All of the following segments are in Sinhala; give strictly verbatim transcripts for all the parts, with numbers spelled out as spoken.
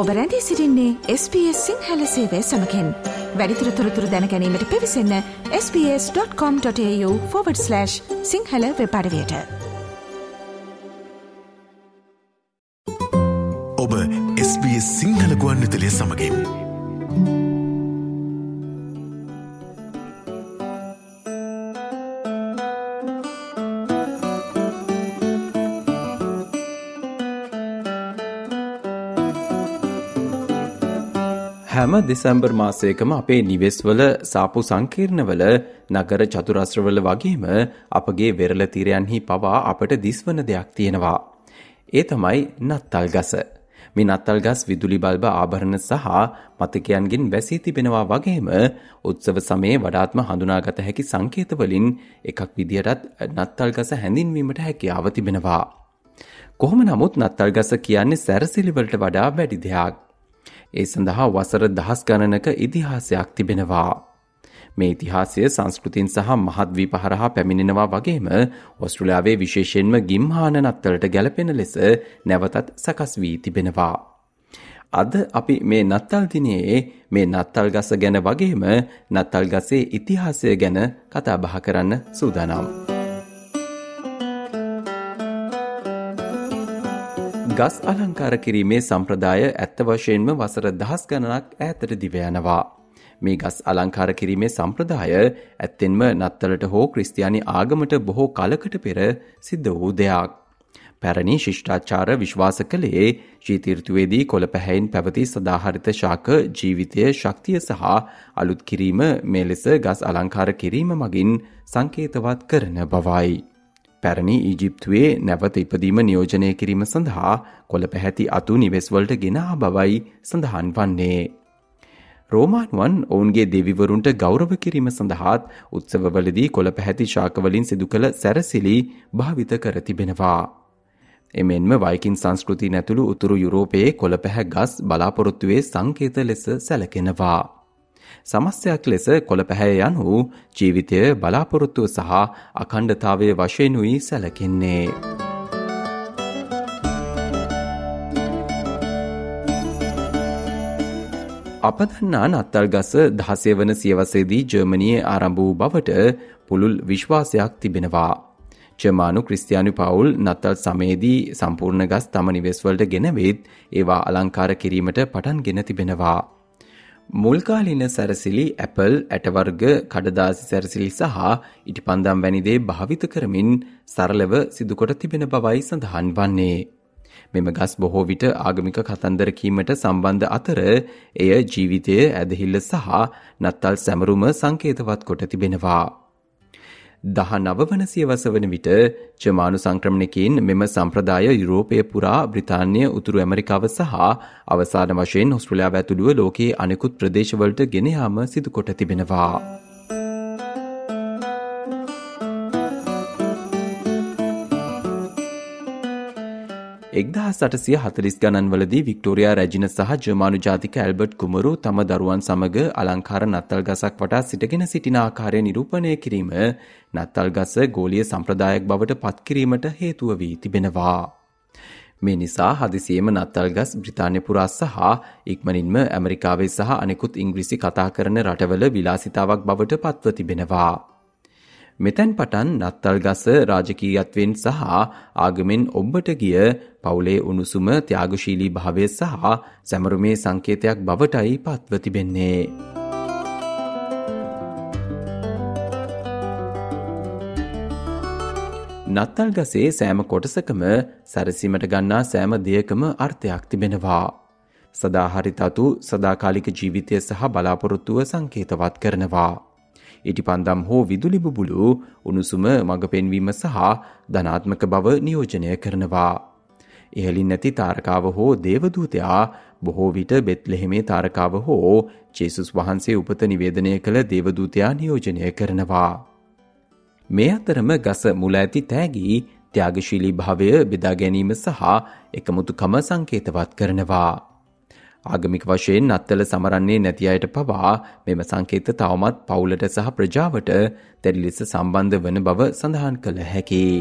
ඔබ රැඳී සිටින්නේ එස් බී එස් සිංහල සේවය සමගින්. වැඩිදුර තොරතුරු දැන ගැනීමට පිවිසන්න S B S dot com dot AU forward slash Sinhala web අඩවියට. ඔබ එස් බී එස් සිංහල ගුවන්විදුලිය සමගින්. හැම දෙසැම්බර් මාසයකම අපේ නිවෙස්වල සාපු සංකීර්ණවල නගර චතුරස්‍රවල වගේම අපගේ වෙරළ තීරයන්හි පවා අපට දිස්වන දෙයක් තියෙනවා. ඒ තමයි නත්තල් ගස. මේ නත්තල් ගස් විදුලි බල්බ ආභරණ සහ මතකයන්ගෙන් වැසී තිබෙනවා වගේම උත්සව සමයේ වඩාත්ම හඳුනාගත හැකි සංකේත වලින් එකක් විදියටත් නත්තල් ගස හැඳින්වීමට හැකියාව තිබෙනවා. කොහොම නමුත් නත්තල් ගස කියන්නේ සැරසිලි වලට වඩා වැඩි දෙයක්. ඒ සඳහා වසර දහස් ගණනක ඉතිහාසයක් තිබෙනවා. මේ ඉතිහාසය සංස්කෘතින් සහ මහද්වීප හරහා පැමිණෙනවා වගේම ඕස්ට්‍රේලියාවේ විශේෂයෙන්ම ගිම්හාන නත්තලට ගැලපෙන ලෙස නැවතත් සකස් වී තිබෙනවා. අද අපි මේ නත්තල් දිනයේ මේ නත්තල් ගස ගැන වගේම නත්තල් ගසේ ඉතිහාසය ගැන කතා බහ කරන්න සූදානම්. ගස් අලංකාර කිරීමේ සම්ප්‍රදාය ඇත්ත වශයෙන්ම වසර දහස් ගණනක් ඈතට දිව යනවා. මේ ගස් අලංකාර කිරීමේ සම්ප්‍රදාය ඇත්තෙන්ම නත්තලට හෝ ක්‍රිස්තියානි ආගමට බොහෝ කලකට පෙර සිද්ධ වූ දෙයක්. පැරණි ශිෂ්ටාචාර විශ්වාස කළේ ශීත ඍතුවේදී කොළ පැහැයෙන් පැවති සදාහරිත ශාක ජීවිතයේ ශක්තිය සහ අලුත් කිරීම මේ ලෙස ගස් අලංකාර කිරීම මගින් සංකේතවත් කරන බවයි. පැරණි ඊජිප්තුවේ නැවත ඉපදීම නියෝජනය කිරීම සඳහා කොළ පැහැති අතු නිවෙස්වලට ගෙන ආ බවයි සඳහන් වන්නේ. රෝමානුවන් ඔවුන්ගේ දෙවිවරුන්ට ගෞරව කිරීම සඳහාත් උත්සවවලදී කොළ පැහැති ශාකවලින් සිදු කළ සැරසිලි භාවිත කර තිබෙනවා. එමෙන්ම වයිකින් සංස්කෘතිය නැතුළු උතුරු යුරෝපයේ කොළ පැහැ ගස් බලාපොරොත්තුවේ සංකේත ලෙස සැලකෙනවා. සමස්තයක් ලෙස කොළ පැහැ යනු ජීවිතය බලාපොරොත්තුව සහ අඛණ්ඩතාවය වශයෙන්ුයි සැලකෙන්නේ. අප දන්නා නත්තල් ගස දහසය වන සියවසේදී ජර්මනියේ ආරම්භ වූ බවට පුළුල් විශ්වාසයක් තිබෙනවා. ජර්මානු ක්‍රිස්තියානි පවුල් නත්තල් සමයේදී සම්පූර්ණ ගස් තම නිවෙස්වලට ගෙනවිත් ඒවා අලංකාර කිරීමට පටන් ගෙන තිබෙනවා. මුල්කාලීන සැරසිලි ඇපල් ඇටවර්ග කඩදාසි සැරසිලි සහ ඉටිපන්දම් වැනි දේ භාවිත කරමින් සරලව සිදුකොට තිබෙන බවයි සඳහන් වන්නේ. මෙම ගස් බොහෝ විට ආගමික කතන්දර කීමට සම්බන්ධ අතර එය ජීවිතයේ ඇදහිල්ල සහ නත්තල් සැමරුම සංකේතවත් කොට තිබෙනවා. දහනව වන සියවස වන විට ජර්මානු සංක්‍රමණිකයින් මෙම සම්ප්‍රදාය යුරෝපය පුරා බ්‍රිතාන්‍ය උතුරු ඇමරිකාව සහ අවසාන වශයෙන් ඕස්ට්‍රේලියාව ඇතුළුව ලෝකයේ අනෙකුත් ප්‍රදේශවලට ගෙන යාම සිදු කොට තිබෙනවා. එක්දහස් අටසිය හතළිස් ගණන්වලදී වික්ටෝරියා රැජින සහ ජර්මානු ජාතික ඇල්බර්ට් කුමරු තම දරුවන් සමග අලංකාර නත්තල් ගසක් වටා සිටගෙන සිටින ආකාරය නිරූපණය කිරීම නත්තල් ගස ගෝලීය සම්ප්‍රදායක් බවට පත් කිරීමට හේතුව වී තිබෙනවා. මේ නිසා හදිසියේම නත්තල් ගස් බ්‍රිතාන්‍ය පුරා සහ ඉක්මනින්ම ඇමරිකාවේ සහ අනෙකුත් ඉංග්‍රීසි කතා කරන රටවල විලාසිතාවක් බවට පත්ව තිබෙනවා. මෙතැන් පටන් නත්තල් ගස රාජකීයත්වයෙන් සහ ආගමෙන් ඔබ්බට ගිය පවුලේ උණුසුම ත්‍යාගශීලී භාවය සහ සැමරුමේ සංකේතයක් බවටයි පත්ව තිබෙන්නේ. නත්තල් ගසේ සෑම කොටසකම සැරසීමට ගන්නා සෑම දෙයකම අර්ථයක් තිබෙනවා. සදාහරිතතු සදාකාලික ජීවිතය සහ බලාපොරොත්තුව සංකේතවත් කරනවා. ඉටිපන්දම් හෝ විදුලි බුබුලු උණුසුම මඟ පෙන්වීම සහ ධනාත්මක බව නියෝජනය කරනවා. ඉහළින් නැති තාරකාව හෝ දේවදූතයා බොහෝ විට බෙත්ලෙහෙමේ තාරකාව හෝ ජේසුස් වහන්සේ උපත නිවේදනය කළ දේවදූතයා නියෝජනය කරනවා. මේ අතරම ගස මුල ඇති තෑගී ත්‍යාගශීලී භාවය බෙදා ගැනීම සහ එකමුතුකම සංකේතවත් කරනවා. ආගමික වශයෙන් නත්තල සමරන්නේ නැති අයට පවා මෙම සංකේත තවමත් පවුලට සහ ප්‍රජාවට දැඩි ලෙස සම්බන්ධ වන බව සඳහන් කළ හැකියි.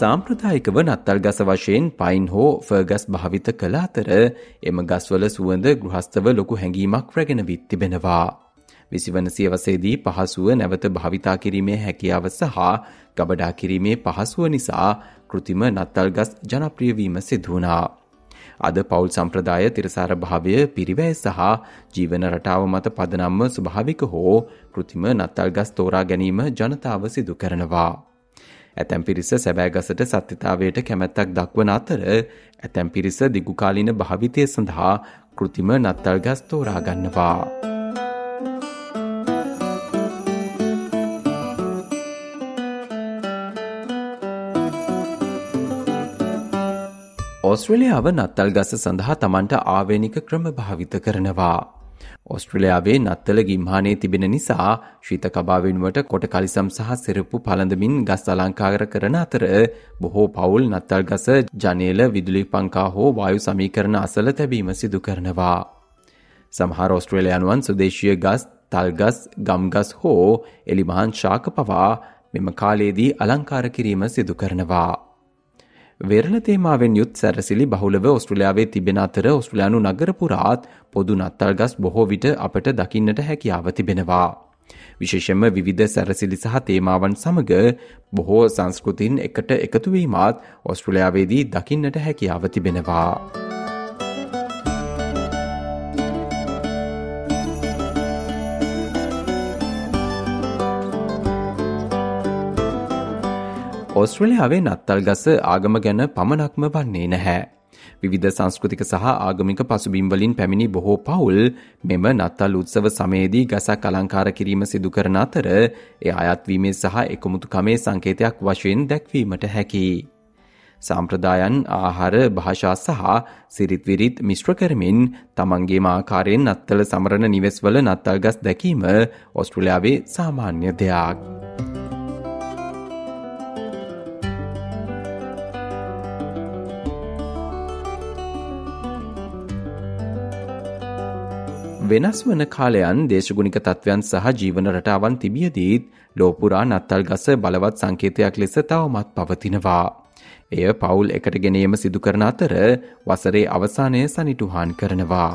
සාම්ප්‍රදායිකව නත්තල් ගස වශයෙන් පයින් හෝ ෆර්ගස් භාවිත කළ අතර එම ගස්වල සුවඳ ගෘහස්තව ලොකු හැඟීමක් රැගෙන විත් තිබෙනවා. විසිවන සියවසේදී පහසුව නැවත භාවිතා කිරීමේ හැකියාව සහ ගබඩා කිරීමේ පහසුව නිසා කෘතිම නත්තල් ගස් ජනප්‍රිය වීම සිදු වුණා. අද පෞල් සම්ප්‍රදාය තිරසාර භාවය පිරිවැය සහ ජීවන රටාව මත පදනම්ව ස්වභාවික හෝ කෘතිම නත්තල් ගස් තෝරා ගැනීම ජනතාව සිදු කරනවා. ඇතැම් පිරිස සැබෑ ගසට සත්‍යතාවයට කැමැත්තක් දක්වන අතර ඇතැම් පිරිස දිගුකාලීන භාවිතය සඳහා කෘතිම නත්තල් ගස් තෝරා ගන්නවා. ඕස්ට්‍රේලියාව නත්තල් ගස සඳහා තමන්ට ආවේනික ක්‍රම භාවිත කරනවා. ඕස්ට්‍රේලියාවේ නත්තල ගිම්හානයේ තිබෙන නිසා ශීත කබා වෙනුවට කොට කලිසම් සහ සිරප්පු පළඳමින් ගස් අලංකාර කරන අතර බොහෝ පවුල් නත්තල් ගස ජනේල විදුලි පංකා හෝ වායු සමීකරණ අසල තැබීම සිදු කරනවා. සමහර ඕස්ට්‍රේලියානුවන් සුදේශීය ගස්, තල්ගස්, ගම්ගස් හෝ එලිමහන් ශාක පවා මෙම කාලයේදී අලංකාර කිරීම සිදු කරනවා. වෙරළ තේමාවෙන් යුත් සැරසිලි බහුලව ඕස්ට්‍රේලියාවේ තිබෙන අතර ඕස්ට්‍රේලියානු නගර පුරාත් පොදු නත්තල් ගස් බොහෝ විට අපට දකින්නට හැකියාව තිබෙනවා. විශේෂයෙන්ම විවිධ සැරසිලි සහ තේමාවන් සමග බොහෝ සංස්කෘතීන් එකට එකතු වීමත් ඕස්ට්‍රේලියාවේදී දකින්නට හැකියාව තිබෙනවා. ඕස්ට්‍රේලියාවේ නත්තල් ගස ආගම ගැන පමණක්ම වන්නේ නැහැ. විවිධ සංස්කෘතික සහ ආගමික පසුබිම් වලින් පැමිණි බොහෝ පවුල් මෙම නත්තල් උත්සව සමයේදී ගසක් අලංකාර කිරීම සිදු කරන අතර එය අයත් වීමේ සහ එකමුතුකමේ සංකේතයක් වශයෙන් දැක්වීමට හැකියි. සාම්ප්‍රදායන් ආහාර භාෂා සහ සිරිත් විරිත් මිශ්‍ර කරමින් තමන්ගේම ආකාරයෙන් නත්තල සමරන නිවෙස්වල නත්තල් ගස් දැකීම ඕස්ට්‍රේලියාවේ සාමාන්‍ය දෙයක්. වෙනස් වන කාලයන් දේශගුණික තත්ත්වයන් සහ ජීවන රටාවන් තිබියදීත් ලෝපුරා නත්තල් ගස බලවත් සංකේතයක් ලෙස තවමත් පවතිනවා. එය පවුල් එකට ගෙනීම සිදු කරන අතර වසරේ අවසානය සනිටුහන් කරනවා.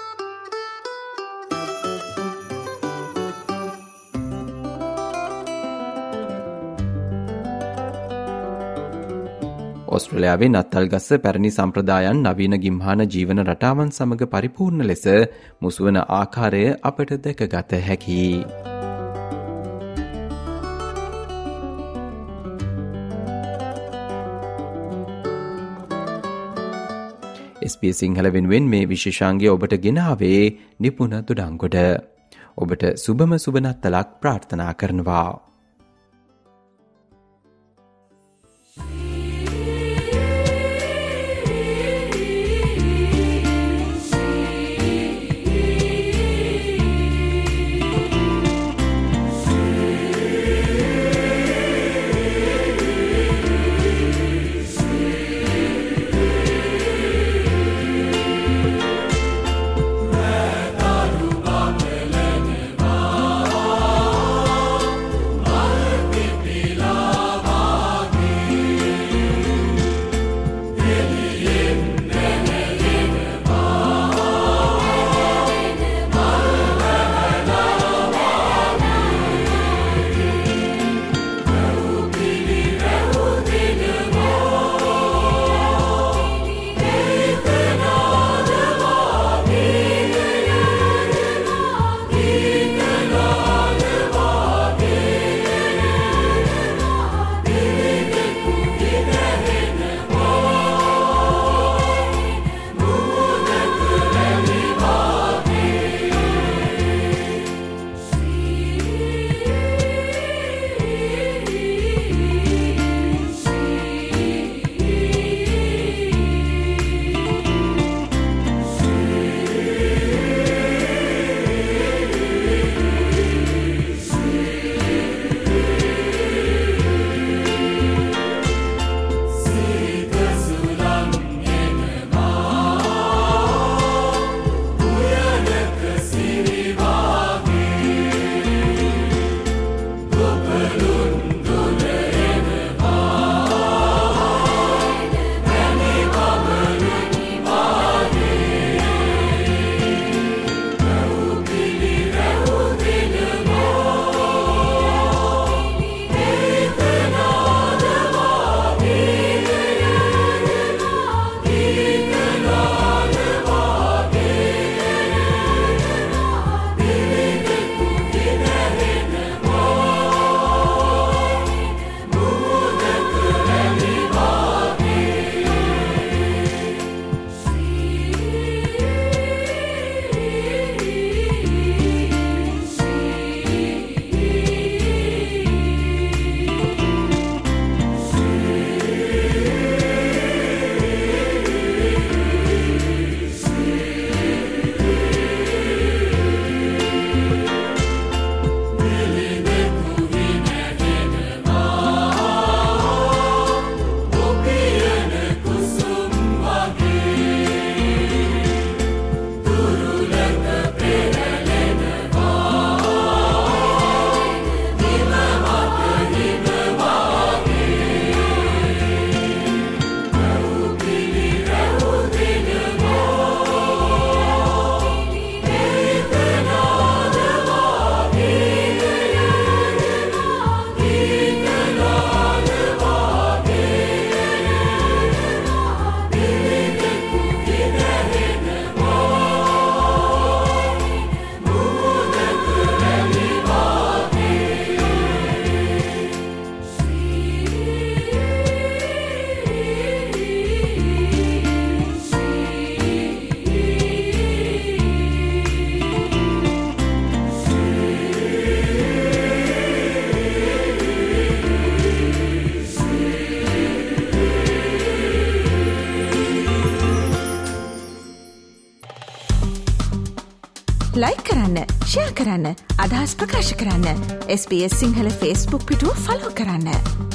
ඕස්ට්‍රේලියාවේ නත්තල් ගස පැරණි සම්ප්‍රදායන් නවීන ගිම්හාන ජීවන රටාවන් සමග පරිපූර්ණ ලෙස මුසුවන ආකාරය අපට දැකගත හැකියි. එස් බී එස් සිංහල වෙනුවෙන් මේ විශේෂාංගය ඔබට ගෙනාවේ නිපුණ දුඩංගොඩ. ඔබට සුබම සුබ නත්තලක් ප්‍රාර්ථනා කරනවා. ලයික් කරන්න, ෂෙයා කරන්න, අදහස් ප්‍රකාශ කරන්න. S B S Sinhala Facebook පිටුව ෆලෝ කරන්න.